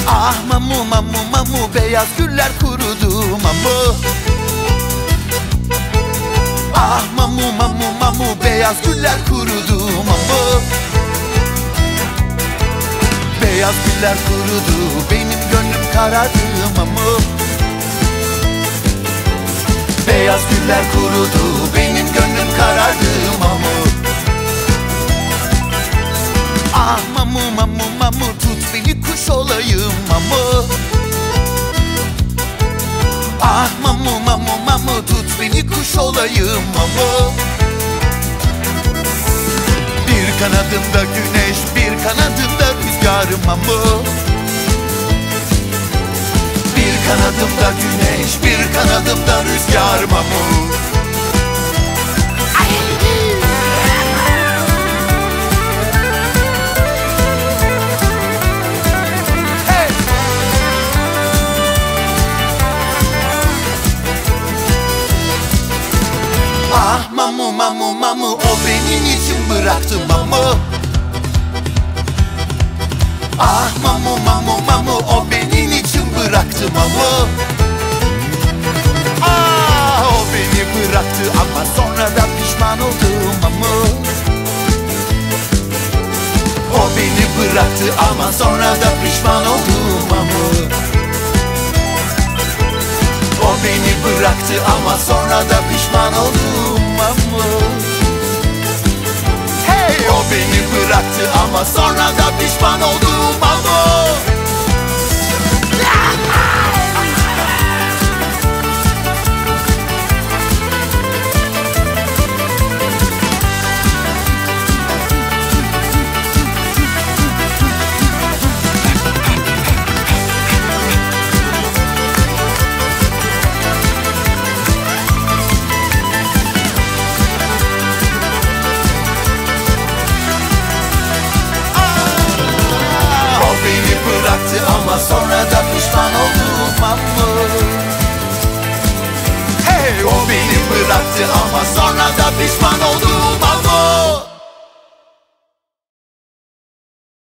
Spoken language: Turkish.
Ah mamu mamu mamu, beyaz güller kurudu mamu. Ah mamu mamu mamu, beyaz güller kurudu mamu. Beyaz güller kurudu, benim gönlüm karardı mamu. Beyaz güller kurudu, benim gönlüm karardı mamu. Ah mamu mamu mamu, tut beni kuş olayım mamu. Ah mamu mamu mamu, tut beni kuş olayım mamu. Bir kanadımda güneş, bir kanadımda rüzgar mamu. Bir kanadımda güneş, bir kanadımda rüzgar mamu. Ah mamu mamu mamu, o benim için bıraktı mamu. Ah mamu mamu mamu, o benim için bıraktı mamu. Ah o beni bıraktı ama sonra da pişman oldum mamu. O beni bıraktı ama sonra da pişman oldum mamu. O beni bıraktı ama sonra da pişman oldum mamu. Hey, o beni bıraktı ama sonra da pişman oldum mamu.